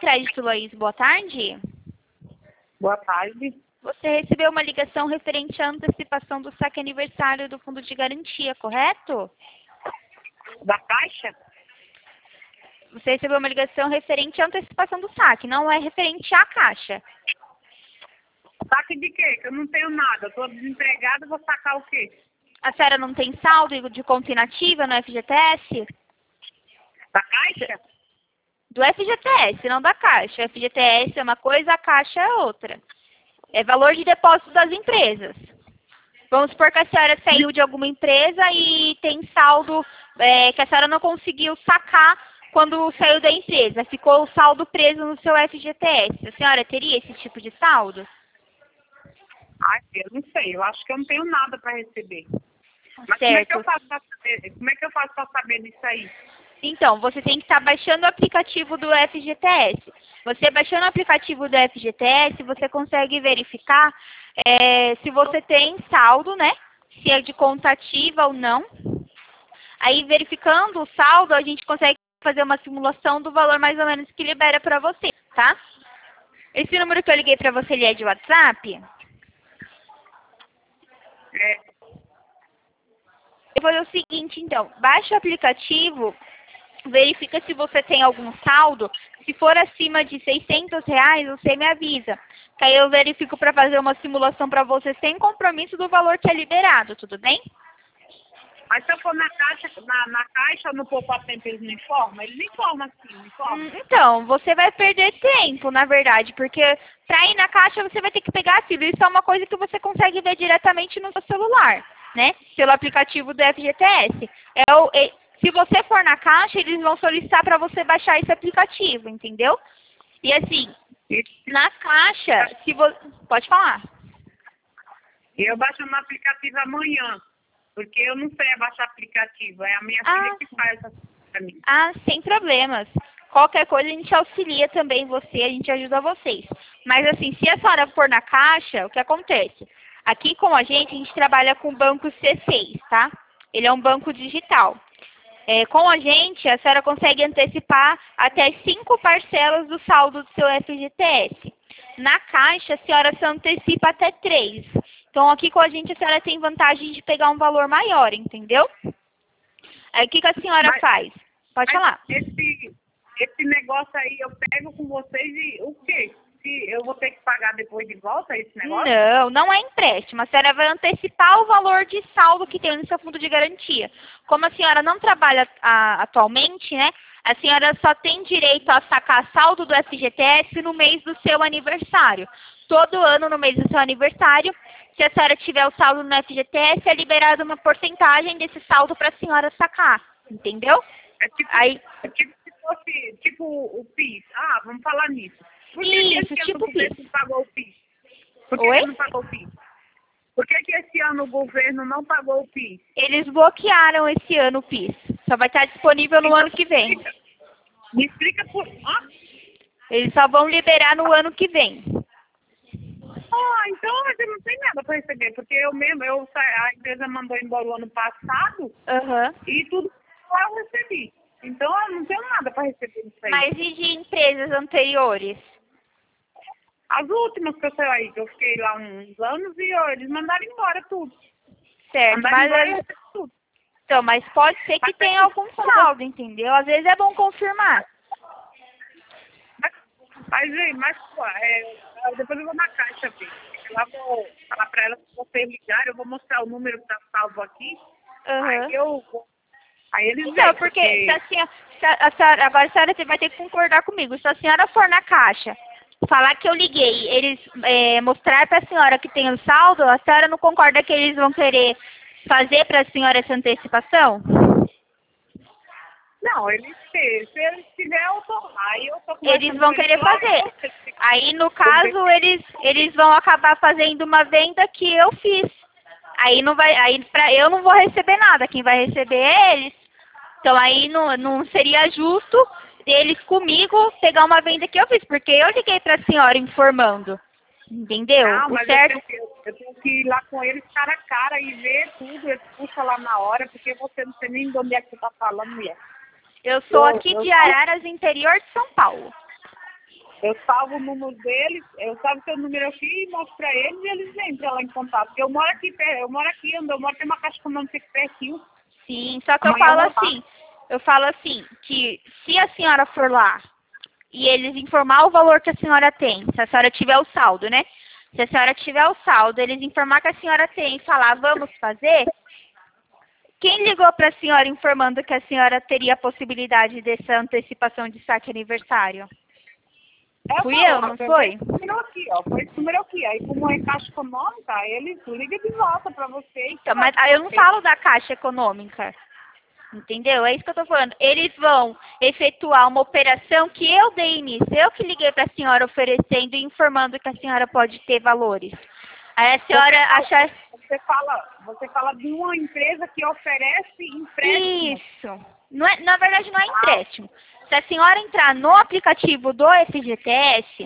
Crédito Luiz, boa tarde. Boa tarde. Você recebeu uma ligação referente à antecipação do saque aniversário do Fundo de Garantia, correto? Da Caixa? Você recebeu uma ligação referente à antecipação do saque, não é referente à Caixa. Saque de quê? Que eu não tenho nada. Eu tô desempregada, vou sacar o quê? A senhora não tem saldo de conta inativa no FGTS? Da Caixa? Do FGTS, não da Caixa. O FGTS é uma coisa, a Caixa é outra. É valor de depósito das empresas. Vamos supor que a senhora saiu de alguma empresa e tem saldo que a senhora não conseguiu sacar quando saiu da empresa. Ficou o saldo preso no seu FGTS. A senhora teria esse tipo de saldo? Ai, eu não sei. Eu acho que eu não tenho nada para receber. Mas Certo. como é que eu faço para saber? Como é que eu faço para saber disso aí? Então, você tem que estar baixando o aplicativo do FGTS. Você baixando o aplicativo do FGTS, você consegue verificar se você tem saldo, né? Se é de conta ativa ou não. Aí, verificando o saldo, a gente consegue fazer uma simulação do valor mais ou menos que libera para você, tá? Esse número que eu liguei para você, ele é de WhatsApp? É, Eu vou fazer o seguinte, então. Baixa o aplicativo, verifica se você tem algum saldo. Se for acima de R$ 600, você me avisa. Que aí eu verifico para fazer uma simulação para você sem compromisso do valor que é liberado, tudo bem? mas se eu for na Caixa, na Caixa no Poupa Tempo eles não informam? Eles informam assim, não informam? Então, você vai perder tempo, na verdade, porque para ir na Caixa você vai ter que pegar a fila. Isso é uma coisa que você consegue ver diretamente no seu celular, né? Pelo aplicativo do FGTS. Se você for na Caixa, eles vão solicitar para você baixar esse aplicativo, entendeu? E assim, na Caixa, pode falar. E eu baixo no aplicativo amanhã. Porque eu não sei baixar aplicativo. É a minha filha que faz essa coisa pra mim. Sem problemas. Qualquer coisa a gente auxilia também você, a gente ajuda vocês. Mas assim, se a senhora for na Caixa, o que acontece? Aqui com a gente trabalha com o banco C6, tá? Ele é um banco digital. Com a gente, a senhora consegue antecipar até 5 parcelas do saldo do seu FGTS. Na Caixa, a senhora se antecipa até 3. Então, aqui com a gente, a senhora tem vantagem de pegar um valor maior, entendeu? Aí, o que a senhora faz? Pode falar. Esse negócio aí, eu pego com vocês e o quê? Se eu vou ter que pagar depois de volta esse negócio? Não, não é empréstimo. A senhora vai antecipar o valor de saldo que tem no seu fundo de garantia. Como a senhora não trabalha atualmente, né? A senhora só tem direito a sacar saldo do FGTS no mês do seu aniversário. Todo ano, no mês do seu aniversário, se a senhora tiver o saldo no FGTS, é liberada uma porcentagem desse saldo para a senhora sacar. Entendeu? É tipo se fosse tipo o PIS. Ah, vamos falar nisso. Por que Isso, esse tipo ano o governo PIS. não pagou o PIS? Por que Oi? não pagou o PIS? Por que esse ano o governo não pagou o PIS? Eles bloquearam esse ano o PIS. Só vai estar disponível no ano que vem. Me explica por... Eles só vão liberar no ano que vem. Então eu não tenho nada para receber, porque a empresa mandou embora o ano passado e tudo eu recebi. Então eu não tenho nada para receber isso aí. Mas e de empresas anteriores? As últimas que eu sei aí, que eu fiquei lá uns anos e eles mandaram embora tudo. Certo, Tudo. Então, mas pode ser que tenha algum saldo, entendeu? Às vezes é bom confirmar. Depois eu vou na Caixa, filho. Lá vou falar para ela, se vocês ligarem, eu vou mostrar o número que tá salvo aqui. Aí eles Então, porque agora a senhora vai ter que concordar comigo. Se a senhora for na Caixa, falar que eu liguei, eles mostrar para a senhora que tem o saldo, a senhora não concorda que eles vão querer fazer para a senhora essa antecipação? Não, se eles tiverem, eu tô lá. Eles vão querer fazer. Aí, no caso, eles vão acabar fazendo uma venda que eu fiz. Aí eu não vou receber nada. Quem vai receber é eles. Então, aí não seria justo eles comigo pegar uma venda que eu fiz. Porque eu liguei para a senhora informando. Entendeu? Não, mas certo... eu tenho que ir lá com eles cara a cara e ver tudo. Eles puxam lá na hora, porque você não sei nem de onde é que você tá falando, mulher. Eu sou aqui de Araras, interior de São Paulo. Eu salvo o número deles, eu salvo seu número aqui e mostro pra eles e eles entram lá em contato. Porque eu moro aqui, onde eu moro tem uma caixa econômica aqui pertinho. Sim, só que eu falo assim, que se a senhora for lá e eles informar o valor que a senhora tem, se a senhora tiver o saldo, né? Se a senhora tiver o saldo, eles informar que a senhora tem e falar, vamos fazer, quem ligou para a senhora informando que a senhora teria a possibilidade dessa antecipação de saque aniversário? Fui eu, não foi? Esse número aqui, ó. Foi esse número aqui. Aí, como é caixa econômica, eles ligam de volta pra você. Então, mas aí eu não falo da caixa econômica. Entendeu? É isso que eu tô falando. Eles vão efetuar uma operação que eu dei início. Eu que liguei pra senhora oferecendo e informando que a senhora pode ter valores. Aí a senhora acha... Você fala de uma empresa que oferece empréstimo. Isso. Não é, na verdade, não é empréstimo. Se a senhora entrar no aplicativo do FGTS,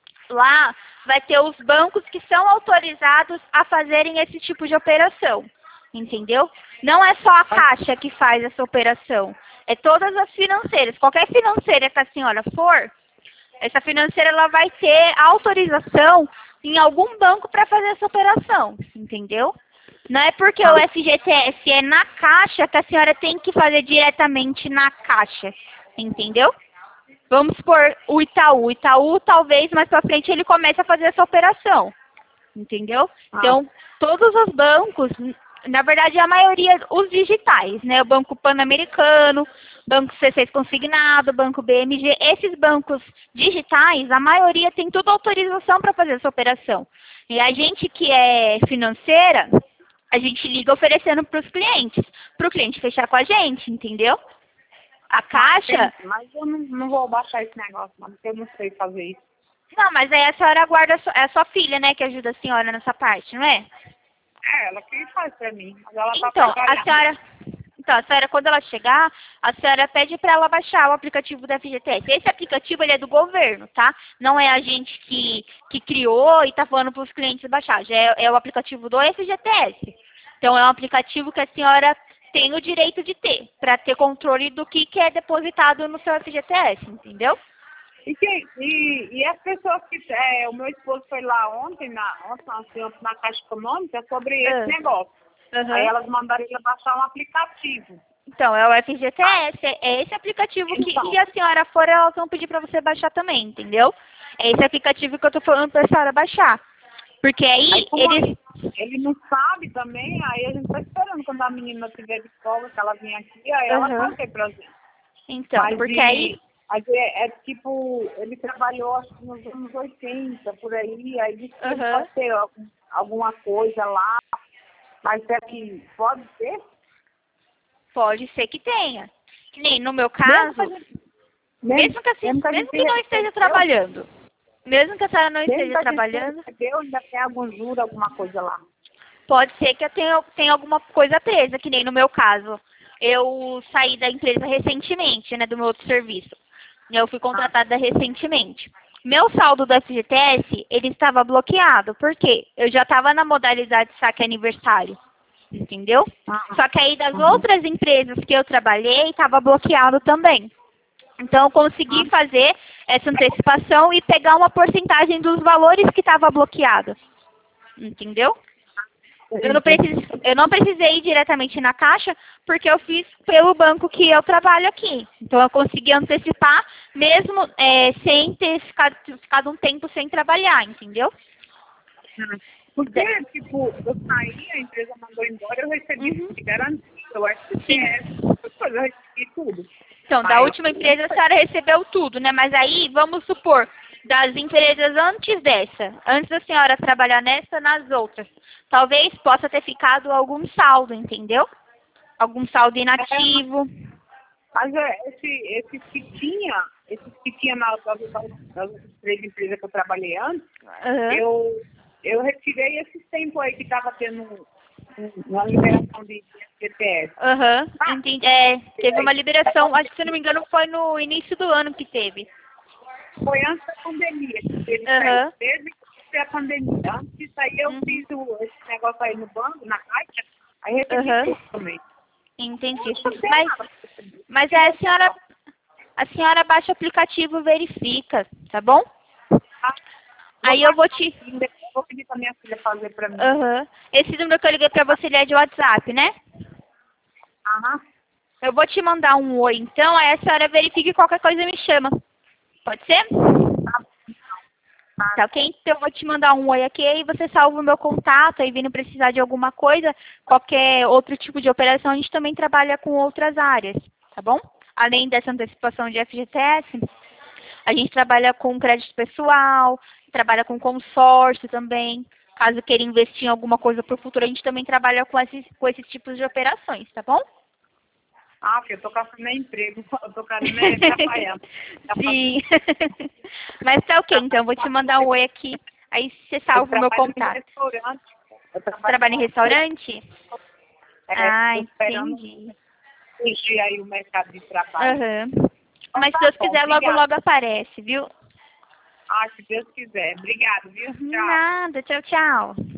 lá vai ter os bancos que são autorizados a fazerem esse tipo de operação. Entendeu? Não é só a Caixa que faz essa operação. É todas as financeiras. Qualquer financeira que a senhora for, essa financeira ela vai ter autorização em algum banco para fazer essa operação. Entendeu? Não é porque o FGTS é na Caixa que a senhora tem que fazer diretamente na Caixa. Entendeu? Vamos supor o Itaú. O Itaú, talvez, mais pra frente, ele comece a fazer essa operação. Entendeu? Então, todos os bancos, na verdade, a maioria, os digitais, né? O Banco Pan-Americano, Banco C6 Consignado, Banco BMG, esses bancos digitais, a maioria tem tudo autorização para fazer essa operação. E a gente que é financeira, a gente liga oferecendo para os clientes, para o cliente fechar com a gente, entendeu? A Caixa... Mas eu não vou baixar esse negócio, não, porque eu não sei fazer isso. Não, mas aí a senhora aguarda, é a sua filha, né, que ajuda a senhora nessa parte, não é? É, ela que faz pra mim. Mas ela Então, a senhora, quando ela chegar, a senhora pede para ela baixar o aplicativo da FGTS. Esse aplicativo, ele é do governo, tá? Não é a gente que criou e tá falando para os clientes baixar. Já é o aplicativo do FGTS. Então, é um aplicativo que a senhora tem o direito de ter, para ter controle do que é depositado no seu FGTS, entendeu? E as pessoas que... o meu esposo foi lá ontem na Caixa Econômica sobre esse negócio. Aí elas mandaram ele baixar um aplicativo. Então, é o FGTS, é esse aplicativo que, se a senhora for, elas vão pedir para você baixar também, entendeu? É esse aplicativo que eu tô falando para a senhora baixar. Porque aí ele não sabe também, aí a gente tá esperando quando a menina estiver de folga, que ela vem aqui, aí ela vai ter pra gente. Então, porque aí... É tipo, ele trabalhou acho que nos anos 80, por aí disse que pode ter alguma coisa lá, mas é que pode ter? Pode ser que tenha. Que nem no meu caso, mesmo que não esteja trabalhando. Mesmo que a senhora não esteja trabalhando. Ainda tem algum juro, alguma coisa lá. Pode ser que eu tenha alguma coisa presa, que nem no meu caso. Eu saí da empresa recentemente, né, do meu outro serviço. Eu fui contratada recentemente. Meu saldo do FGTS, ele estava bloqueado. Por quê? Eu já estava na modalidade saque aniversário. Entendeu? Só que aí das outras empresas que eu trabalhei, estava bloqueado também. Então, eu consegui fazer essa antecipação e pegar uma porcentagem dos valores que estava bloqueado. Entendeu? Eu não precisei ir diretamente na Caixa, porque eu fiz pelo banco que eu trabalho aqui. Então, eu consegui antecipar, mesmo sem ter ficado um tempo sem trabalhar, entendeu? Porque, tipo, eu saí, a empresa mandou embora, eu recebi garantia, eu recebi tudo. Então, da última empresa, a senhora recebeu tudo, né? Mas aí, vamos supor, das empresas antes dessa, antes da senhora trabalhar nessa, nas outras, talvez possa ter ficado algum saldo, entendeu? Algum saldo inativo. Mas esses que tinha nas três empresas que eu trabalhei antes, eu retirei esses tempos aí que estava tendo uma liberação de FGTS. Entendi. Teve uma liberação, acho que se não me engano foi no início do ano que teve. Foi antes da pandemia. Desde que a pandemia. Antes disso aí eu fiz esse negócio aí no banco, na Caixa, aí recebi tudo também. Entendi. Mas a senhora baixa o aplicativo, verifica, tá bom? Aí eu vou te... Vou pedir pra minha filha fazer pra mim. Esse número que eu liguei pra você, ele é de WhatsApp, né? Eu vou te mandar um oi, então, aí a senhora verifica e qualquer coisa me chama. Pode ser? Tá ok? Então eu vou te mandar um oi aqui, aí você salva o meu contato, aí vindo precisar de alguma coisa, qualquer outro tipo de operação, a gente também trabalha com outras áreas, tá bom? Além dessa antecipação de FGTS, a gente trabalha com crédito pessoal, trabalha com consórcio também. Caso queira investir em alguma coisa para o futuro, a gente também trabalha com esses tipos de operações, tá bom? Porque eu tô caçando meu emprego, eu tô querendo trabalhar. Sim. Mas tá ok, então eu vou te mandar um oi aqui, aí você salva o meu contato. Trabalha em restaurante? Entendi. Surgir aí o mercado de trabalho. Mas se Deus quiser, logo, logo aparece, viu? Se Deus quiser. Obrigado, viu? Tchau. Nada, tchau, tchau.